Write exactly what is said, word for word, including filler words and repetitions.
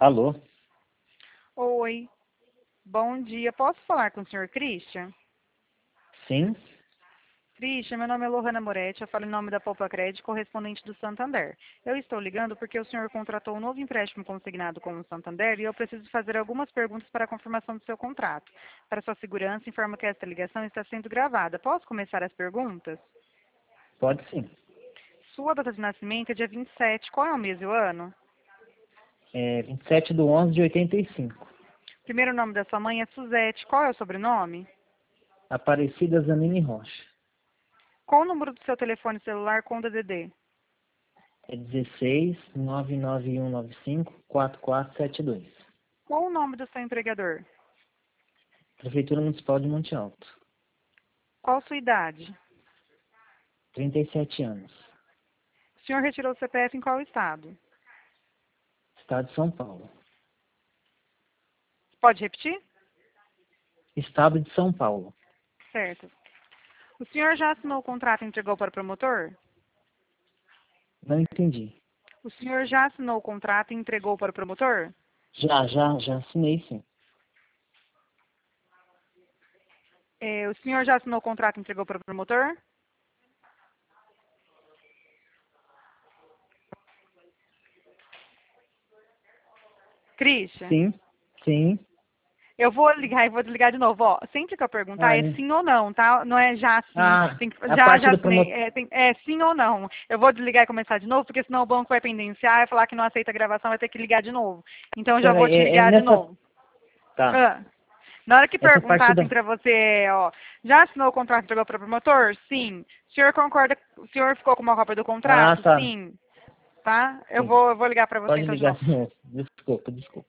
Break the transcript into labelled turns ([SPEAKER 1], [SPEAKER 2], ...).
[SPEAKER 1] Alô?
[SPEAKER 2] Oi, bom dia. Posso falar com o senhor Christian?
[SPEAKER 1] Sim?
[SPEAKER 2] Christian, meu nome é Lohana Moretti, eu falo em nome da Poupa Crédito, correspondente do Santander. Eu estou ligando porque o senhor contratou um novo empréstimo consignado com o Santander e eu preciso fazer algumas perguntas para a confirmação do seu contrato. Para sua segurança, informo que esta ligação está sendo gravada. Posso começar as perguntas?
[SPEAKER 1] Pode sim.
[SPEAKER 2] Sua data de nascimento é dia vinte e sete. Qual é o mês e o ano?
[SPEAKER 1] É vinte e sete de onze de oitenta e cinco.
[SPEAKER 2] Primeiro nome da sua mãe é Suzete. Qual é o sobrenome?
[SPEAKER 1] Aparecida Zanini Rocha.
[SPEAKER 2] Qual o número do seu telefone celular com D D D?
[SPEAKER 1] É dezesseis, nove nove um nove cinco, quatro quatro sete dois.
[SPEAKER 2] Qual o nome do seu empregador?
[SPEAKER 1] Prefeitura Municipal de Monte Alto.
[SPEAKER 2] Qual sua idade?
[SPEAKER 1] trinta e sete anos.
[SPEAKER 2] O senhor retirou o C P F em qual estado?
[SPEAKER 1] Estado de São Paulo.
[SPEAKER 2] Pode repetir?
[SPEAKER 1] Estado de São Paulo.
[SPEAKER 2] Certo. O senhor já assinou o contrato e entregou para o promotor?
[SPEAKER 1] Não entendi.
[SPEAKER 2] O senhor já assinou o contrato e entregou para o promotor?
[SPEAKER 1] Já, já, já assinei sim.
[SPEAKER 2] É, o senhor já assinou o contrato e entregou para o promotor? Christian,
[SPEAKER 1] Sim, sim.
[SPEAKER 2] eu vou ligar e vou desligar de novo. Ó, sempre que eu perguntar
[SPEAKER 1] Ah,
[SPEAKER 2] é
[SPEAKER 1] né?
[SPEAKER 2] sim ou não, tá? Não é já sim.
[SPEAKER 1] ah
[SPEAKER 2] Tem que,
[SPEAKER 1] a
[SPEAKER 2] já,
[SPEAKER 1] parte
[SPEAKER 2] já
[SPEAKER 1] do
[SPEAKER 2] assinei.
[SPEAKER 1] promotor.
[SPEAKER 2] É, tem- é sim ou não. Eu vou desligar e começar de novo, porque senão o banco vai pendenciar e falar que não aceita a gravação, vai ter que ligar de novo. Então eu já vou
[SPEAKER 1] Peraí,
[SPEAKER 2] te
[SPEAKER 1] é, é
[SPEAKER 2] ligar de
[SPEAKER 1] nessa.
[SPEAKER 2] novo.
[SPEAKER 1] Tá.
[SPEAKER 2] Ah. Na hora que
[SPEAKER 1] Essa parte
[SPEAKER 2] perguntassem
[SPEAKER 1] da.
[SPEAKER 2] para você, ó, já assinou o contrato e entregou para o promotor? Sim. O senhor concorda? O senhor ficou com uma cópia do
[SPEAKER 1] Ah,
[SPEAKER 2] contrato?
[SPEAKER 1] tá.
[SPEAKER 2] Sim. Tá? Eu
[SPEAKER 1] Sim.
[SPEAKER 2] vou, eu vou ligar para você
[SPEAKER 1] Pode
[SPEAKER 2] então de
[SPEAKER 1] ligar
[SPEAKER 2] novo.
[SPEAKER 1] de novo. Desculpa, desculpa.